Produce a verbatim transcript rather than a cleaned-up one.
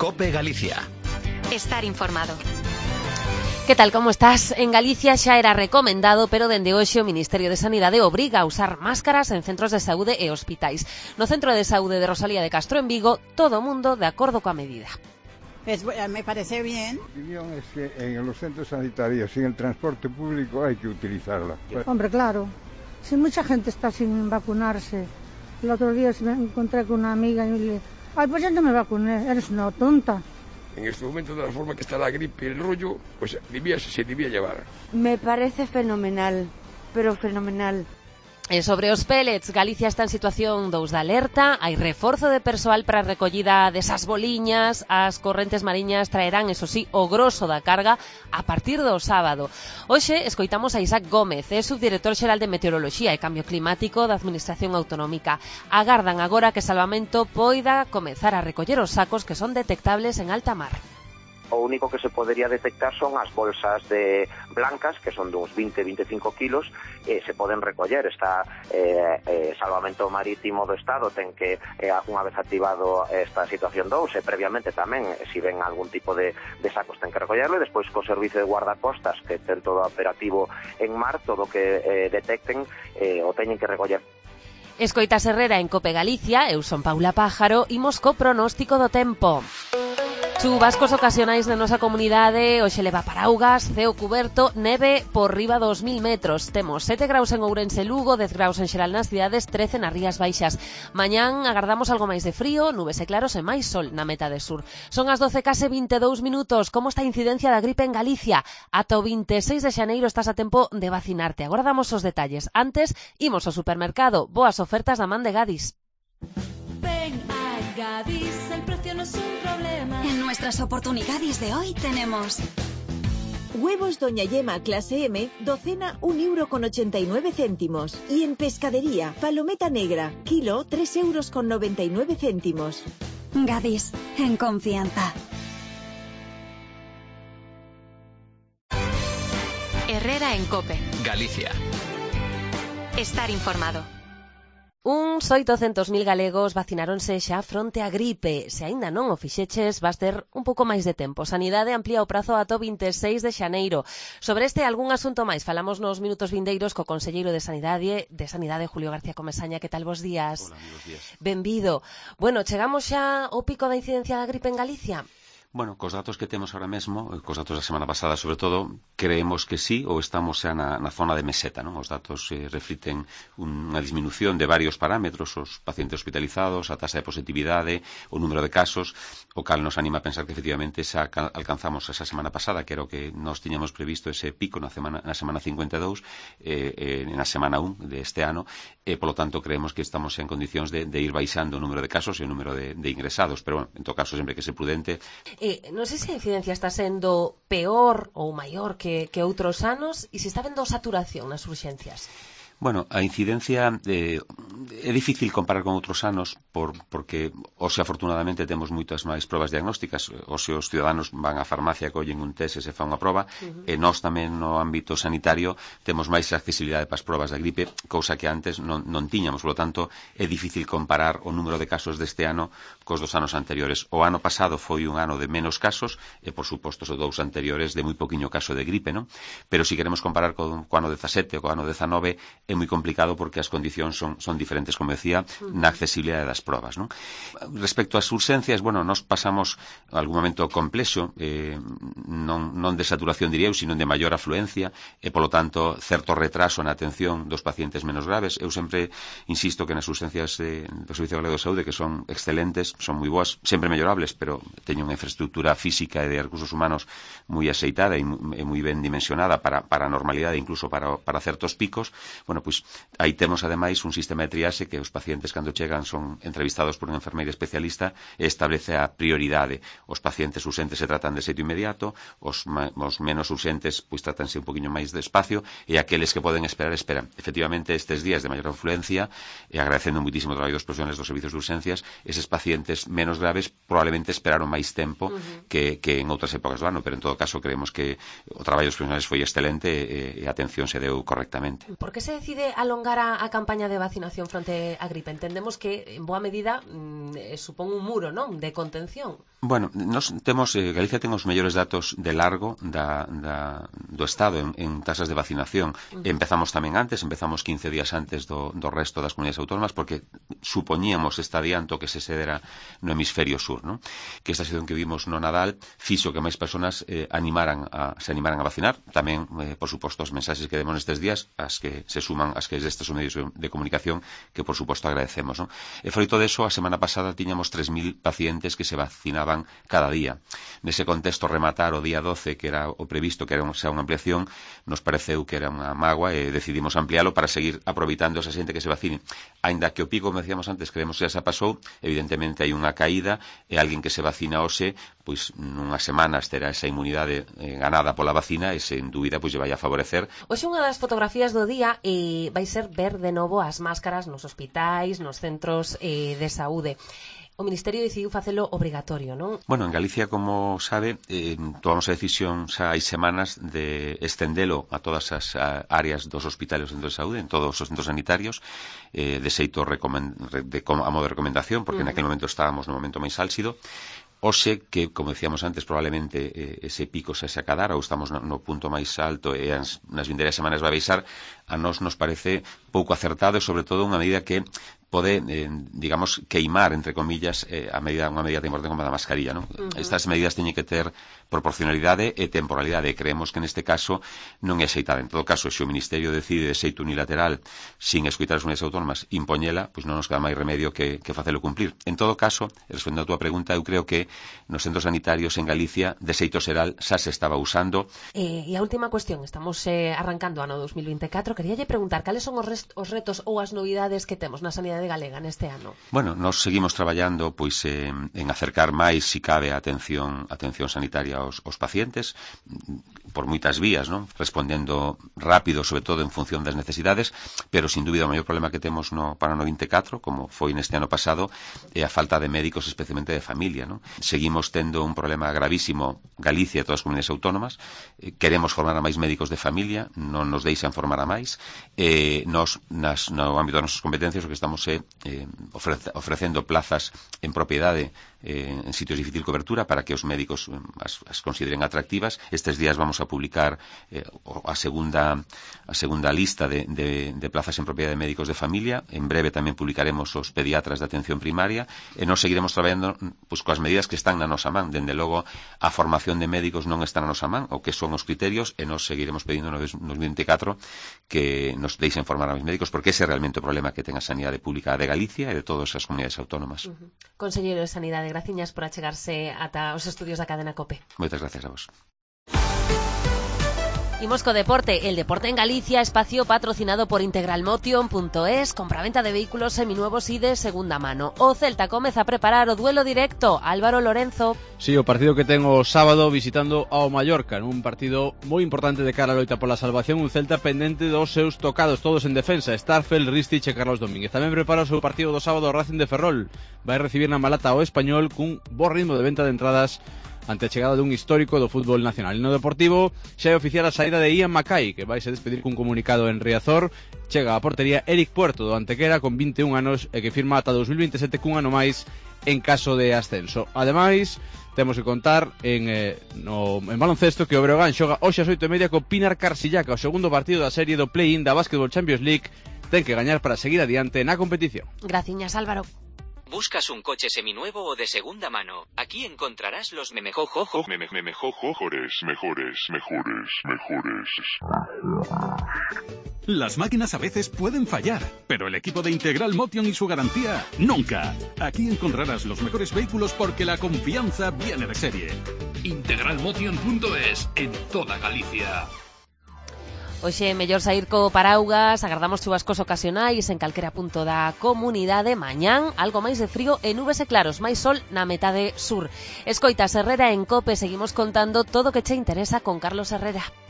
COPE Galicia. Estar informado. Que tal, como estás? En Galicia xa era recomendado, pero dende hoxe o Ministerio de Sanidade obriga a usar máscaras en centros de saúde e hospitais. No Centro de Saúde de Rosalía de Castro en Vigo, todo o mundo de acordo coa medida. Es, me parece bien. Mi opinión es que en los centros sanitarios y en el transporte público hay que utilizarla. Hombre, claro, si mucha gente está sin vacunarse. El otro día me encontré con una amiga y me dije, ay, pues ya no me vacuné, eres una tonta. En este momento, de la forma que está la gripe y el rollo, pues debía, se debía llevar. Me parece fenomenal, pero fenomenal. E sobre os pellets, Galicia está en situación dous de alerta, hai reforzo de persoal para a recollida desas boliñas, as correntes mariñas traerán, eso sí, o grosso da carga a partir do sábado. Hoxe escoitamos a Isaac Gómez, é subdirector xeral de Meteoroloxía e Cambio Climático da Administración Autonómica. Agardan agora que Salvamento poida comezar a recoller os sacos que son detectables en alta mar. O único que se podería detectar son as bolsas de blancas, que son de uns vinte a veinticinco kilos, e se poden recoller. Está eh, eh, Salvamento Marítimo do Estado ten que, eh, unha vez activado esta situación dous, e previamente tamén, eh, se ven algún tipo de, de sacos ten que recollerlo, e despois co servicio de guardacostas, que ten todo operativo en mar, todo que eh, detecten eh, o teñen que recoller. Escoitas Herrera en COPE Galicia, eu son Paula Pájaro, imos co pronóstico do tempo. Chuvascos ocasionais na nosa comunidade, hoxe leva paraugas, ceo cuberto, neve por riba dos mil metros. Temos sete graus en Ourense e Lugo, dez graus en xeral nas cidades, trece nas Rías Baixas. Mañán agardamos algo máis de frío, nubes e claros e máis sol na metade sur. Son as doce case vinte e dous minutos. Como está a incidencia da gripe en Galicia? Ata o vinte e seis de xaneiro estás a tempo de vacinarte. Agora damos os detalles. Antes, imos ao supermercado. Boas ofertas da man de Gadis. Ven a Gadis, el precio no es un problema. En nuestras oportunidades de hoy tenemos huevos Doña Yema clase M, docena un euro con ochenta y nueve céntimos. Y en pescadería, palometa negra, kilo tres euros con noventa y nueve céntimos. Gadis, en confianza. Herrera en COPE Galicia. Estar informado. Uns oitocentos mil galegos vacináronse xa fronte á gripe. Se aínda non o fixeches, vas ter un pouco máis de tempo. Sanidade amplía o prazo ata o vinte e seis de xaneiro. Sobre este algún asunto máis falamos nos minutos vindeiros co conselleiro de Sanidade, de Sanidade Julio García Comesaña. Que tal, vos días? Hola, buenos días. Benvido. Bueno, chegamos xa ao pico da incidencia da gripe en Galicia? Bueno, cos datos que temos ahora mesmo, cos datos da semana pasada sobre todo, creemos que sí, ou estamos xa na, na zona de meseta, non? Os datos eh, refliten unha disminución de varios parámetros, os pacientes hospitalizados, a tasa de positividade, o número de casos, o cal nos anima a pensar que efectivamente xa alcanzamos esa semana pasada, que era o que nos tiñamos previsto ese pico na semana, na semana cincuenta e dous, eh, eh, na semana un deste ano, e polo tanto creemos que estamos en condicións de, de ir baixando o número de casos e o número de, de ingresados, pero bueno, en todo caso sempre que ser prudente. Eh, non sei se a incidencia está sendo peor ou maior que, que outros anos e se está vendo saturación nas urxencias. Bueno, a incidencia eh, é difícil comparar con outros anos por, porque hoxe afortunadamente temos moitas máis probas diagnósticas. Hoxe os ciudadanos van á farmacia, collen un test e se fa unha proba, uh-huh. e nós tamén no ámbito sanitario temos máis accesibilidade para as probas da gripe, cousa que antes non, non tiñamos. Por lo tanto, é difícil comparar o número de casos deste ano cos dos anos anteriores. O ano pasado foi un ano de menos casos e, por suposto, os dous anteriores de moi poquinho caso de gripe, non? Pero se si queremos comparar con o ano dezasete ou co ano dezanove, é moi complicado porque as condicións son, son diferentes, como decía, na accesibilidade das probas, non? Respecto ás urxencias, bueno, nos pasamos algún momento complexo, eh, non, non de saturación, diría eu, sino de maior afluencia, e, polo tanto, certo retraso na atención dos pacientes menos graves. Eu sempre insisto que nas urxencias eh, do Servicio Galego de Saúde, que son excelentes, son moi boas, sempre mellorables, pero teñen unha infraestructura física e de recursos humanos moi aceitada e moi ben dimensionada para, para a normalidade, incluso para, para certos picos. Bueno, pois aí temos ademais un sistema de triaxe que os pacientes cando chegan son entrevistados por un enfermeira especialista e establece a prioridade. Os pacientes urxentes se tratan de xeito inmediato, os, os menos urxentes pois tratanse un poquinho máis despacio, e aqueles que poden esperar, esperan. Efectivamente, estes días de maior afluencia, e agradecendo muitísimo o traballo dos profesionales dos servicios de urxencias, eses pacientes menos graves probablemente esperaron máis tempo uh-huh. que, que en outras épocas do ano, pero en todo caso creemos que o traballo dos profesionales foi excelente e, e a atención se deu correctamente. Por que se decide alongar a, a campaña de vacinación fronte á gripe? Entendemos que, en boa medida, mm, supón un muro, non?, de contención. Bueno, nos temos, eh, Galicia ten os mellores datos de largo da, da, do Estado en, en tasas de vacinación. Uh-huh. Empezamos tamén antes, empezamos quince días antes do, do resto das comunidades autónomas, porque supoñíamos este adianto que se cedera no hemisferio sur, non? Que esta situación que vimos no Nadal fixo que máis persoas eh, animaran a, se animaran a vacinar. Tamén, eh, por suposto, os mensaxes que demos nestes días, as que se suman, as que destes medios de comunicación, que por suposto agradecemos, non? E froito deso, a semana pasada tiñamos tres mil pacientes que se vacinaban cada día. Nese contexto, rematar o día doce, que era o previsto, que era unha, unha ampliación, nos pareceu que era unha mágoa e decidimos ampliálo para seguir aproveitando esa xente que se vacine. Ainda que o pico, como decíamos antes, creemos que xa pasou, evidentemente hai unha caída e alguén que se vacina hoxe, pois nunhas semanas terá esa inmunidade eh, ganada pola vacina e sen dúbida pois lle vai a favorecer. Hoxe unha das fotografías do día eh, vai ser ver de novo as máscaras nos hospitais, nos centros eh, de saúde. O Ministerio decidiu facelo obrigatorio, non? Bueno, en Galicia, como sabe, eh, tomamos a decisión xa hai semanas de estendelo a todas as a, áreas dos hospitales de saúde, en todos os centros sanitarios, eh, de xeito recomend, de, a modo de recomendación, porque uh-huh. en aquel momento estábamos no momento máis álxido. Oxe, que, como decíamos antes, probablemente eh, ese pico se se acadara, ou estamos no, no punto máis alto e as, nas vindeiras semanas vai baixar, a nós nos parece pouco acertado e, sobre todo, unha medida que pode, eh, digamos, queimar, entre comillas, eh, a medida, unha medida tan importante como a da mascarilla, non? Uh-huh. Estas medidas teñen que ter proporcionalidade e temporalidade, e creemos que neste caso non é axeitada. En todo caso, se o Ministerio decide de xeito unilateral, sin escoitar as unidades autónomas, impoñela, pois non nos queda máis remedio que, que facelo cumplir. En todo caso, respondendo a túa pregunta, eu creo que nos centros sanitarios en Galicia, de xeito xeral, xa se estaba usando. Eh, e a última cuestión, estamos eh, arrancando ano dos mil vinte e catro, queríalle preguntar cales son os, rest, os retos ou as novidades que temos na sanidade galega neste ano. Bueno, nos seguimos traballando pois eh, en acercar máis, si cabe, a atención, atención sanitaria aos, aos pacientes, por moitas vías, non? Respondendo rápido, sobre todo en función das necesidades, pero sin dúbida o maior problema que temos no, para o ano vinte e catro, como foi neste ano pasado, é a falta de médicos, especialmente de familia, non? Seguimos tendo un problema gravísimo, Galicia e todas as comunidades autónomas, eh, queremos formar a máis médicos de familia, non nos deixan formar a máis, e eh, nos, nas, no ámbito das nosas competencias, o que estamos é eh, ofrece, ofrecendo plazas en propiedade eh, en sitios de difícil cobertura para que os médicos eh, as, as consideren atractivas. Estes días vamos a publicar eh, a segunda a segunda lista de, de, de plazas en propiedade de médicos de familia. En breve tamén publicaremos os pediatras de atención primaria e nos seguiremos traballando pois, coas medidas que están na nosa man. Dende logo, a formación de médicos non está na nosa man, o que son os criterios, e nos seguiremos pedindo no dos mil vinte e catro que nos deixen formar a os médicos, porque ese é realmente o problema que ten a sanidade pública de Galicia e de todas as comunidades autónomas. Uh-huh. Conselleiro de Sanidade, graciñas por achegarse ata os estudios da cadena COPE. Moitas gracias a vos. Imos co deporte. El deporte en Galicia, espacio patrocinado por integralmotion punto es, compraventa de vehículos seminuevos y de segunda mano. O Celta comeza a preparar o duelo directo. Álvaro Lorenzo. Sí, o partido que ten o sábado visitando ao Mallorca, un partido moi importante de cara a loita pola salvación, un Celta pendente dos seus tocados, todos en defensa, Starfel, Ristich e Carlos Domínguez. Tamén prepara o seu partido do sábado o Racing de Ferrol. Vai recibir na Malata ao Español cun bo ritmo de venta de entradas ante a chegada dun histórico do fútbol nacional. No Deportivo xa é oficial a saída de Ian Mackay, que vai se despedir cun comunicado en Riazor. Chega a portería Eric Puerto do Antequera con vinte e un anos e que firma ata dos mil vinte e sete cun ano máis en caso de ascenso. Ademais, temos que contar en, eh, no, en baloncesto que o Breogán xoga hoxe ás oito e media co Pinar Carsillaca, o segundo partido da serie do play-in da Basketball Champions League. Ten que gañar para seguir adiante na competición. Graciñas, Álvaro. ¿Buscas un coche seminuevo o de segunda mano? Aquí encontrarás los memejojojo... Meme, memejojojores, mejores, mejores, mejores. Las máquinas a veces pueden fallar, pero el equipo de Integral Motion y su garantía, nunca. Aquí encontrarás los mejores vehículos porque la confianza viene de serie. integralmotion punto es, en toda Galicia. Hoxe mellor saír co paraugas, agardamos chuvascos ocasionais en calquera punto da comunidade. Mañán, algo máis de frío e nubes e claros, máis sol na metade sur. Escoitas Herrera en COPE, seguimos contando todo o que che interesa con Carlos Herrera.